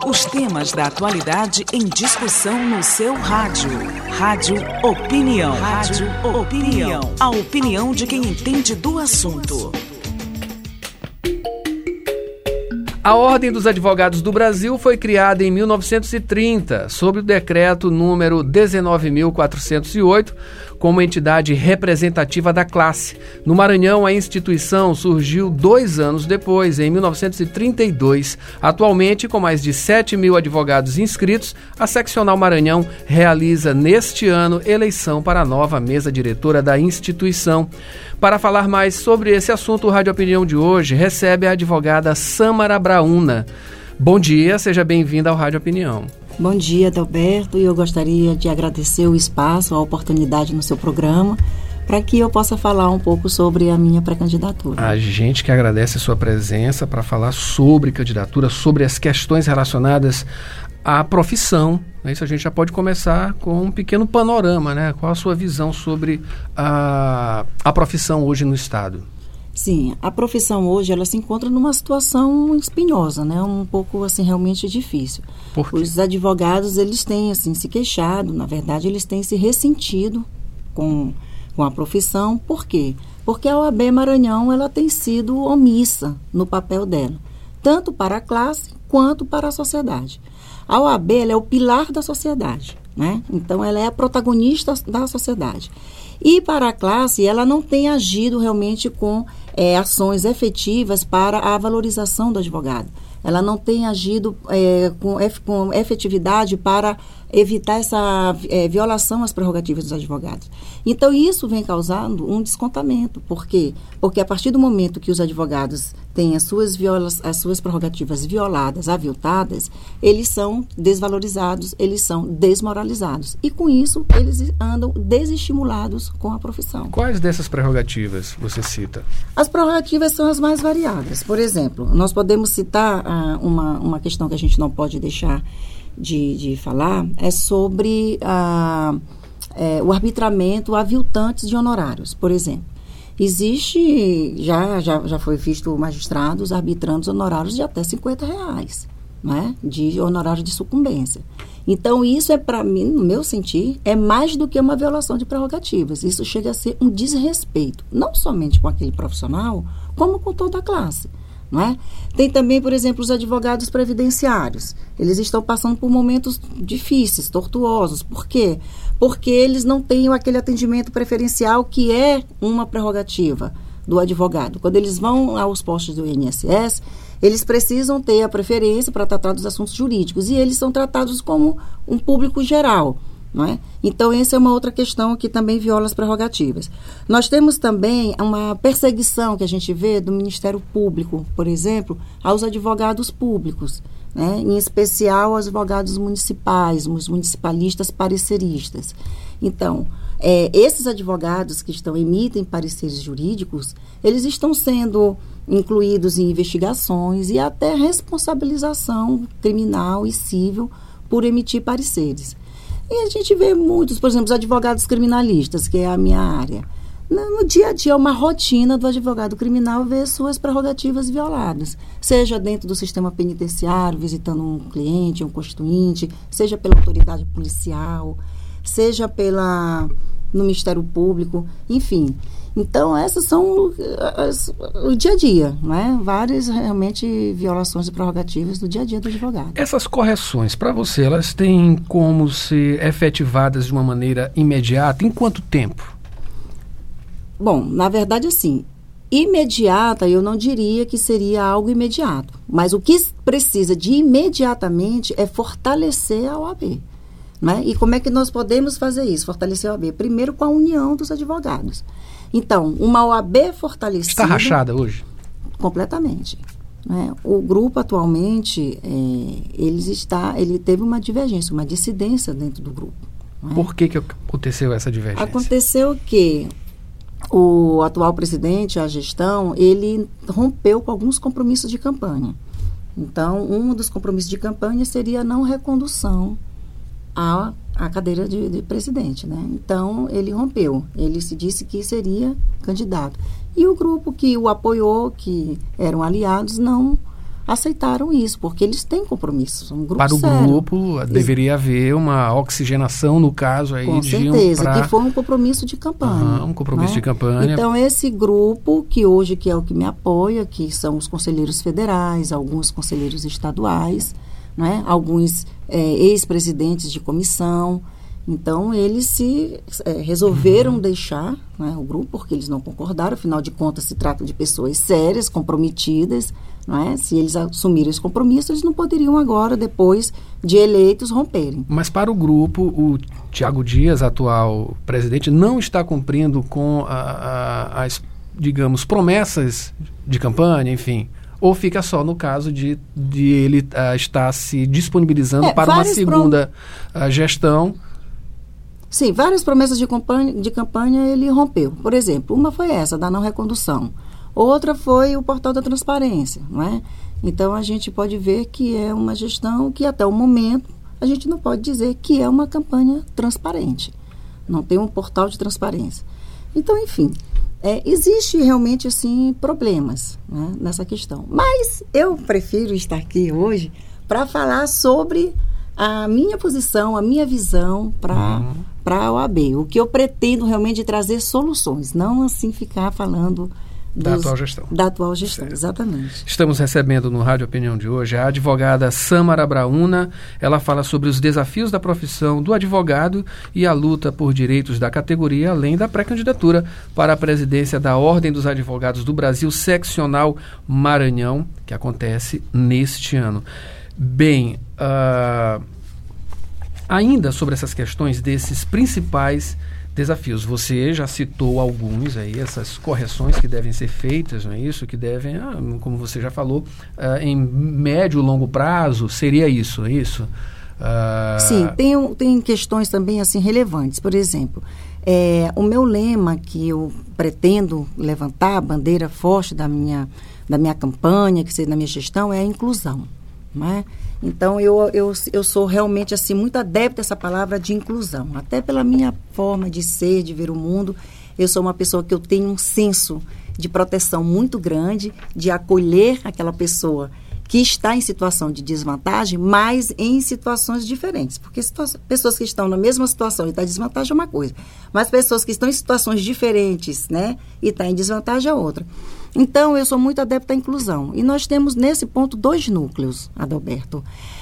Os temas da atualidade em discussão no seu rádio. Rádio Opinião. Rádio Opinião. A opinião de quem entende do assunto. A Ordem dos Advogados do Brasil foi criada em 1930, sob o decreto número 19.408, como entidade representativa da classe. No Maranhão, a instituição surgiu 2 anos depois, em 1932. Atualmente, com mais de 7.000 advogados inscritos, a Seccional Maranhão realiza neste ano eleição para a nova mesa diretora da instituição. Para falar mais sobre esse assunto, o Rádio Opinião de hoje recebe a advogada Sâmara Brauna. Bom dia, seja bem-vinda ao Rádio Opinião. Bom dia, Adalberto, e eu gostaria de agradecer o espaço, a oportunidade no seu programa, para que eu possa falar um pouco sobre a minha pré-candidatura. A gente que agradece a sua presença para falar sobre candidatura, sobre as questões relacionadas à profissão. Isso a gente já pode começar com um pequeno panorama, né? Qual a sua visão sobre a profissão hoje no Estado? Sim, a profissão hoje ela se encontra numa situação espinhosa, né? Um pouco assim realmente difícil. Por quê? Os advogados eles têm assim se queixado, na verdade eles têm se ressentido com a profissão. Por quê? Porque a OAB Maranhão ela tem sido omissa no papel dela, tanto para a classe quanto para a sociedade. A OAB ela é o pilar da sociedade, né? Então ela é a protagonista da sociedade. E para a classe, ela não tem agido realmente com ações efetivas para a valorização do advogado. Ela não tem agido com efetividade para evitar essa violação às prerrogativas dos advogados. Então, isso vem causando um descontamento. Por quê? Porque a partir do momento que os advogados têm as suas prerrogativas violadas, aviltadas, eles são desvalorizados, eles são desmoralizados. E, com isso, eles andam desestimulados com a profissão. Quais dessas prerrogativas você cita? As prerrogativas são as mais variadas. Por exemplo, nós podemos citar uma questão que a gente não pode deixar de falar, é sobre o arbitramento aviltantes de honorários, por exemplo. Existe, já foi visto magistrados arbitrando honorários de até R$50, né, de honorário de sucumbência. Então, isso para mim, no meu sentir, é mais do que uma violação de prerrogativas. Isso chega a ser um desrespeito, não somente com aquele profissional, como com toda a classe. Não é? Tem também, por exemplo, os advogados previdenciários. Eles estão passando por momentos difíceis, tortuosos. Por quê? Porque eles não têm aquele atendimento preferencial que é uma prerrogativa do advogado. Quando eles vão aos postos do INSS, eles precisam ter a preferência para tratar dos assuntos jurídicos. E eles são tratados como um público geral. Não é? Então, essa é uma outra questão que também viola as prerrogativas. Nós temos também uma perseguição que a gente vê do Ministério Público, por exemplo, aos advogados públicos, né? Em especial aos advogados municipais, os municipalistas pareceristas. Então, esses advogados que emitem pareceres jurídicos, eles estão sendo incluídos em investigações e até responsabilização criminal e civil por emitir pareceres. E a gente vê muitos, por exemplo, os advogados criminalistas, que é a minha área. No dia a dia, é uma rotina do advogado criminal ver suas prerrogativas violadas, seja dentro do sistema penitenciário, visitando um cliente, um constituinte, seja pela autoridade policial, seja no Ministério Público, enfim. Então, essas são o dia a dia, né? Várias, realmente, violações de prerrogativas do dia a dia do advogado. Essas correções, para você, elas têm como ser efetivadas de uma maneira imediata? Em quanto tempo? Bom, na verdade, assim, imediata eu não diria que seria algo imediato. Mas o que precisa de imediatamente é fortalecer a OAB. Né? E como é que nós podemos fazer isso? Fortalecer a OAB? Primeiro com a união dos advogados. Então, uma OAB fortalecida... Está rachada hoje? Completamente. Né? O grupo, atualmente, ele teve uma divergência, uma dissidência dentro do grupo. Né? Por que aconteceu essa divergência? Aconteceu que o atual presidente, a gestão, ele rompeu com alguns compromissos de campanha. Então, um dos compromissos de campanha seria a não recondução à cadeira de presidente, né? Então, ele rompeu. Ele se disse que seria candidato. E o grupo que o apoiou, que eram aliados, não aceitaram isso, porque eles têm compromissos, um grupo para o sério. grupo deveria haver uma oxigenação, no caso aí. Com certeza, que foi um compromisso de campanha. Um compromisso, né, de campanha. Então, esse grupo, que hoje que é o que me apoia, que são os conselheiros federais, alguns conselheiros estaduais, né, alguns ex-presidentes de comissão. Então, eles se resolveram deixar, né, o grupo, porque eles não concordaram. Afinal de contas, se trata de pessoas sérias, comprometidas. Não é? Se eles assumirem esse compromisso, eles não poderiam agora, depois de eleitos, romperem. Mas para o grupo, o Tiago Dias, atual presidente, não está cumprindo com as, digamos, promessas de campanha, enfim... Ou fica só no caso de ele estar se disponibilizando para uma segunda gestão? Sim, várias promessas de campanha ele rompeu. Por exemplo, uma foi essa, da não recondução. Outra foi o portal da transparência, não é? Então, a gente pode ver que é uma gestão que, até o momento, a gente não pode dizer que é uma campanha transparente. Não tem um portal de transparência. Então, enfim... existe realmente, assim, problemas, né, nessa questão. Mas eu prefiro estar aqui hoje para falar sobre a minha posição, a minha visão para a OAB. O que eu pretendo realmente trazer soluções, não assim ficar falando... Da atual gestão. Da atual gestão, certo. Exatamente. Estamos recebendo no Rádio Opinião de hoje a advogada Sâmara Brauna. Ela fala sobre os desafios da profissão do advogado e a luta por direitos da categoria, além da pré-candidatura para a presidência da Ordem dos Advogados do Brasil, seccional Maranhão, que acontece neste ano. Bem, ainda sobre essas questões desses principais desafios. Você já citou alguns aí, essas correções que devem ser feitas, não é isso? Que devem, como você já falou, em médio e longo prazo, seria isso, é isso? Sim, tem questões também assim relevantes. Por exemplo, o meu lema que eu pretendo levantar, a bandeira forte da minha campanha, que seja da minha gestão, é a inclusão, não é? Então, eu sou realmente assim, muito adepta a essa palavra de inclusão. Até pela minha forma de ser, de ver o mundo, eu sou uma pessoa que eu tenho um senso de proteção muito grande, de acolher aquela pessoa que está em situação de desvantagem, mas em situações diferentes. Porque pessoas que estão na mesma situação e estão em desvantagem é uma coisa, mas pessoas que estão em situações diferentes, né, e estão em desvantagem é outra. Então, eu sou muito adepta à inclusão. E nós temos, nesse ponto, 2 núcleos, Adalberto.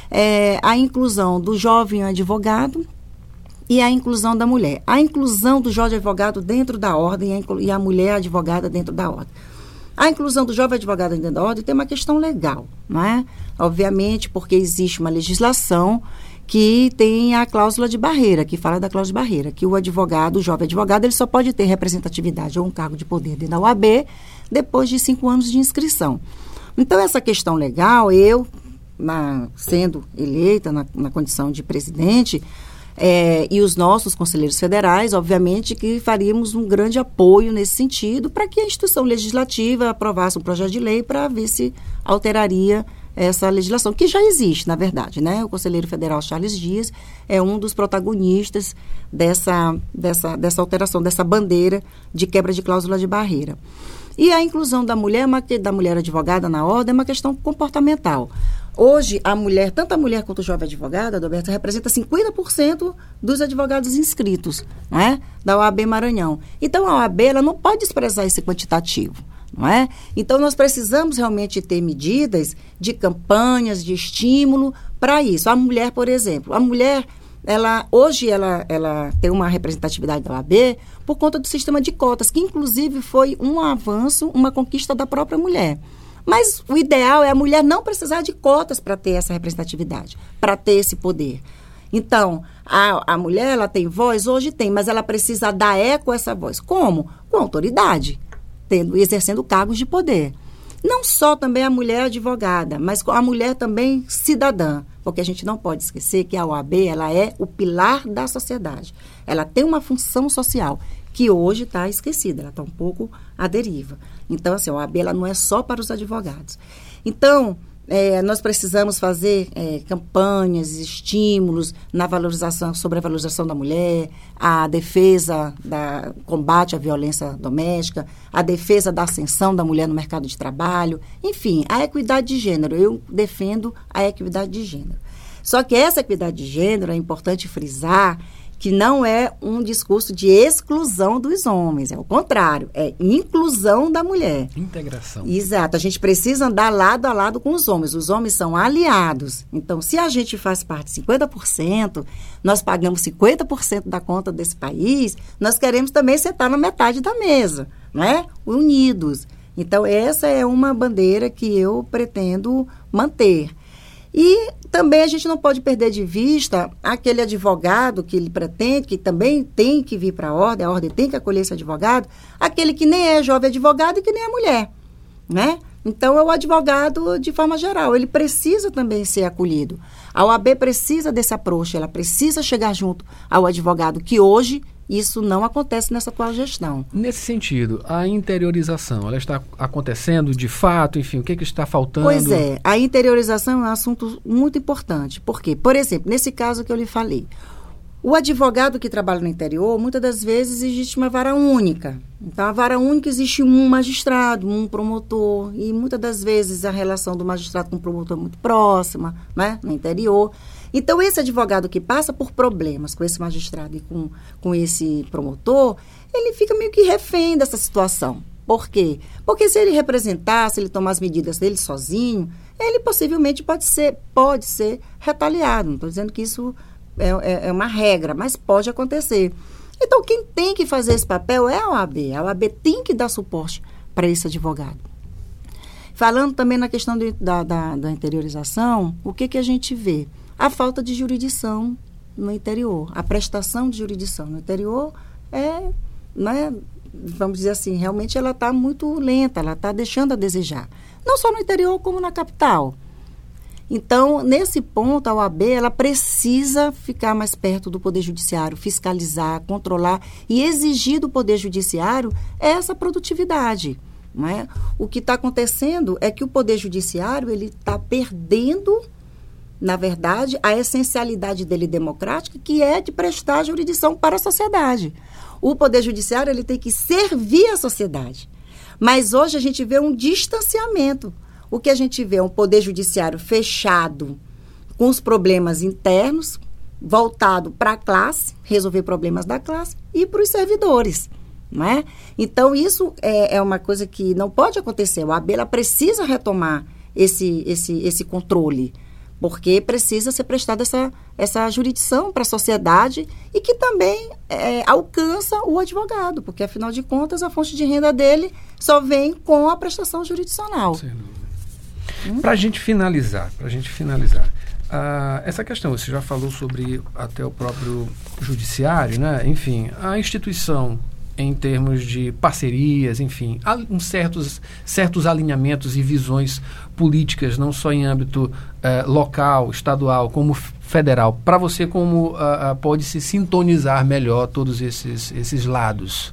A inclusão do jovem advogado e a inclusão da mulher. A inclusão do jovem advogado dentro da ordem e a mulher advogada dentro da ordem. A inclusão do jovem advogado dentro da ordem tem uma questão legal, não é? Obviamente, porque existe uma legislação que tem a cláusula de barreira, que fala da cláusula de barreira, que o advogado, o jovem advogado, ele só pode ter representatividade ou um cargo de poder dentro da OAB depois de 5 anos de inscrição. Então, essa questão legal, eu, sendo eleita na condição de presidente, e os nossos conselheiros federais, obviamente, que faríamos um grande apoio nesse sentido para que a instituição legislativa aprovasse um projeto de lei para ver se alteraria essa legislação, que já existe, na verdade, né? O conselheiro federal Charles Dias é um dos protagonistas dessa alteração, dessa bandeira de quebra de cláusula de barreira. E a inclusão da mulher advogada na ordem é uma questão comportamental. Hoje, a mulher, tanto a mulher quanto o jovem advogado, Adalberto, representa 50% dos advogados inscritos, não é? Da OAB Maranhão. Então, a OAB ela não pode desprezar esse quantitativo, não é? Então, nós precisamos realmente ter medidas de campanhas, de estímulo para isso. A mulher, por exemplo, hoje ela tem uma representatividade da OAB por conta do sistema de cotas, que inclusive foi um avanço, uma conquista da própria mulher. Mas o ideal é a mulher não precisar de cotas para ter essa representatividade, para ter esse poder. Então, a mulher ela tem voz? Hoje tem, mas ela precisa dar eco a essa voz. Como? Com autoridade, exercendo cargos de poder. Não só também a mulher advogada, mas a mulher também cidadã, porque a gente não pode esquecer que a OAB ela é o pilar da sociedade. Ela tem uma função social que hoje está esquecida, ela está um pouco à deriva. Então, assim, a OAB ela não é só para os advogados. Então, nós precisamos fazer campanhas, estímulos na valorização, sobre a valorização da mulher, a defesa da combate à violência doméstica, a defesa da ascensão da mulher no mercado de trabalho, enfim, a equidade de gênero. Eu defendo a equidade de gênero. Só que essa equidade de gênero, é importante frisar que não é um discurso de exclusão dos homens, é o contrário, é inclusão da mulher. Integração. Exato, a gente precisa andar lado a lado com os homens são aliados. Então, se a gente faz parte de 50%, nós pagamos 50% da conta desse país, nós queremos também sentar na metade da mesa, não é? Unidos. Então, essa é uma bandeira que eu pretendo manter. E também a gente não pode perder de vista aquele advogado que ele pretende, que também tem que vir para a ordem tem que acolher esse advogado, aquele que nem é jovem advogado e que nem é mulher, né? Então, é o advogado de forma geral, ele precisa também ser acolhido. A OAB precisa desse approach, ela precisa chegar junto ao advogado, que hoje isso não acontece nessa atual gestão. Nesse sentido, a interiorização, ela está acontecendo de fato? Enfim, o que está faltando? Pois é, a interiorização é um assunto muito importante. Por quê? Por exemplo, nesse caso que eu lhe falei, o advogado que trabalha no interior, muitas das vezes existe uma vara única. Então, a vara única existe um magistrado, um promotor, e muitas das vezes a relação do magistrado com o promotor é muito próxima, né, no interior. Então, esse advogado que passa por problemas com esse magistrado e com esse promotor, ele fica meio que refém dessa situação. Por quê? Porque se ele representar, se ele tomar as medidas dele sozinho, ele possivelmente pode ser retaliado. Não estou dizendo que isso é uma regra, mas pode acontecer. Então, quem tem que fazer esse papel é a OAB. A OAB tem que dar suporte para esse advogado. Falando também na questão da interiorização, o que a gente vê? A falta de jurisdição no interior, a prestação de jurisdição no interior vamos dizer assim, realmente ela está muito lenta, ela está deixando a desejar. Não só no interior, como na capital. Então, nesse ponto, a OAB, ela precisa ficar mais perto do Poder Judiciário, fiscalizar, controlar e exigir do Poder Judiciário essa produtividade. Não é? O que está acontecendo é que o Poder Judiciário ele está perdendo, na verdade, a essencialidade dele democrática, que é de prestar jurisdição para a sociedade. O Poder Judiciário ele tem que servir a sociedade. Mas hoje a gente vê um distanciamento. O que a gente vê é um Poder Judiciário fechado, com os problemas internos, voltado para a classe, resolver problemas da classe, e para os servidores. Não é? Então, isso é uma coisa que não pode acontecer. A OAB ela precisa retomar esse controle, porque precisa ser prestada essa jurisdição para a sociedade e que também alcança o advogado, porque, afinal de contas, a fonte de renda dele só vem com a prestação jurisdicional. Para a gente finalizar, essa questão, você já falou sobre até o próprio judiciário, né? Enfim, a instituição em termos de parcerias, enfim, há certos alinhamentos e visões políticas, não só em âmbito local, estadual, como federal. Para você, como pode se sintonizar melhor todos esses lados?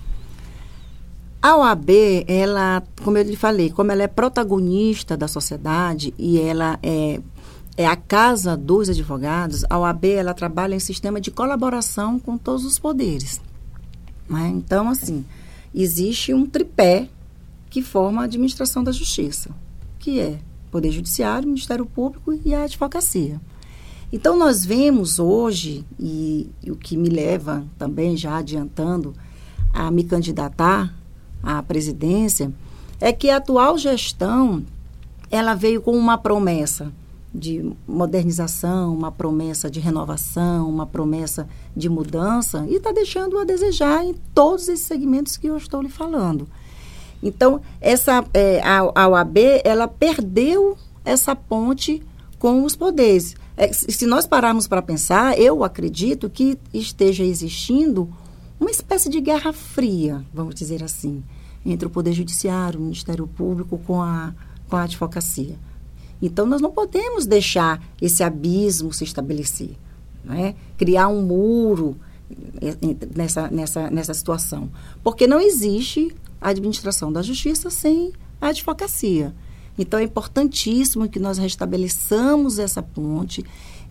A OAB, ela, como eu lhe falei, como ela é protagonista da sociedade e ela é a casa dos advogados, a OAB ela trabalha em sistema de colaboração com todos os poderes. Né? Então, assim, existe um tripé que forma a administração da justiça, que é Poder Judiciário, Ministério Público e a advocacia. Então, nós vemos hoje, e o que me leva também, já adiantando, a me candidatar à presidência, é que a atual gestão, ela veio com uma promessa de modernização, uma promessa de renovação, uma promessa de mudança, e está deixando a desejar em todos esses segmentos que eu estou lhe falando. Então, a OAB, ela perdeu essa ponte com os poderes. Se nós pararmos para pensar, eu acredito que esteja existindo uma espécie de guerra fria, vamos dizer assim, entre o Poder Judiciário, o Ministério Público com a advocacia. Então, nós não podemos deixar esse abismo se estabelecer, não é? Criar um muro nessa situação, porque não existe a administração da justiça sem a advocacia. Então, é importantíssimo que nós restabeleçamos essa ponte.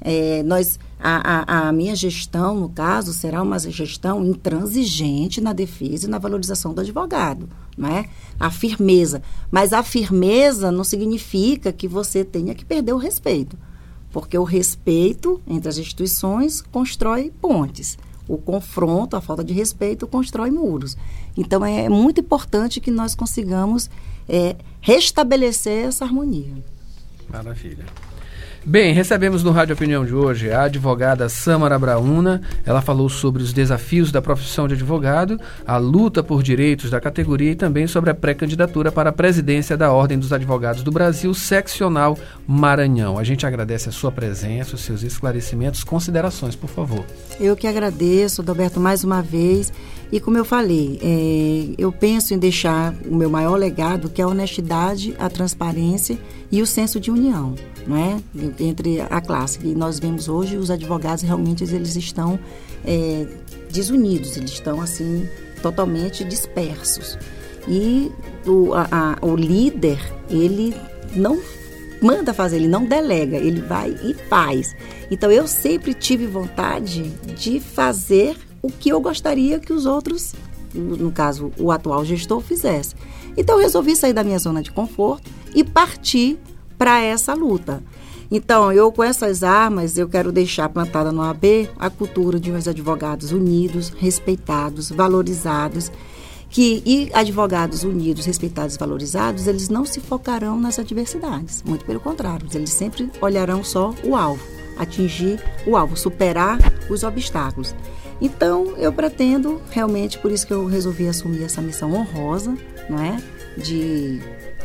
A minha gestão, no caso, será uma gestão intransigente na defesa e na valorização do advogado, não é? A firmeza. Mas a firmeza não significa que você tenha que perder o respeito, porque o respeito entre as instituições constrói pontes. O confronto, a falta de respeito, constrói muros. Então, é muito importante que nós consigamos restabelecer essa harmonia. Maravilha. Bem, recebemos no Rádio Opinião de hoje a advogada Sâmara Brauna. Ela falou sobre os desafios da profissão de advogado, a luta por direitos da categoria e também sobre a pré-candidatura para a presidência da Ordem dos Advogados do Brasil, seccional Maranhão. A gente agradece a sua presença, os seus esclarecimentos, considerações, por favor. Eu que agradeço, Adalberto, mais uma vez. E como eu falei, eu penso em deixar o meu maior legado, que é a honestidade, a transparência e o senso de união, não é? Entre a classe. E nós vemos hoje, os advogados realmente eles estão desunidos, eles estão assim totalmente dispersos. E o líder, ele não manda fazer, ele não delega, ele vai e faz. Então, eu sempre tive vontade de fazer o que eu gostaria que os outros, no caso, o atual gestor, fizesse. Então, eu resolvi sair da minha zona de conforto e partir para essa luta. Então, eu com essas armas, eu quero deixar plantada no OAB a cultura de uns advogados unidos, respeitados, valorizados, e advogados unidos, respeitados e valorizados, eles não se focarão nas adversidades. Muito pelo contrário, eles sempre olharão só o alvo, atingir o alvo, superar os obstáculos. Então, eu pretendo, realmente, por isso que eu resolvi assumir essa missão honrosa, não é? De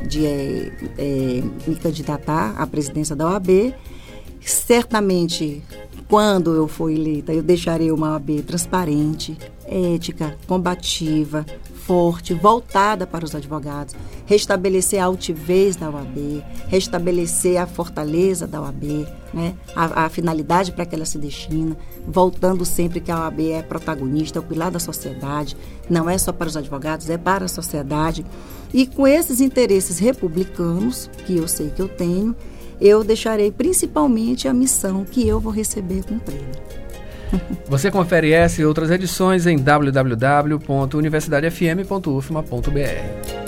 me candidatar à presidência da OAB. Certamente, quando eu for eleita, eu deixarei uma OAB transparente, ética, combativa, forte, voltada para os advogados, restabelecer a altivez da OAB, restabelecer a fortaleza da OAB, né? A finalidade para que ela se destina, voltando sempre que a OAB é protagonista, é o pilar da sociedade, não é só para os advogados, é para a sociedade. E com esses interesses republicanos, que eu sei que eu tenho, eu deixarei principalmente a missão que eu vou receber cumprida. Você confere essa e outras edições em www.universidadefm.ufma.br.